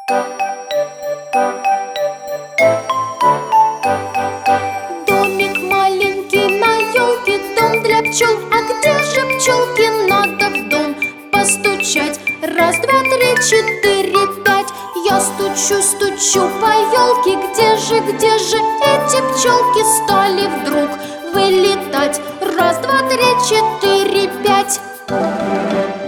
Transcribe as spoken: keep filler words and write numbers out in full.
Домик маленький на елке, дом для пчел. А где же пчелки? Надо в дом постучать. Раз, два, три, четыре, пять. Я стучу, стучу по елке. Где же, где же эти пчелки стали вдруг вылетать? Раз, два, три, четыре, пять.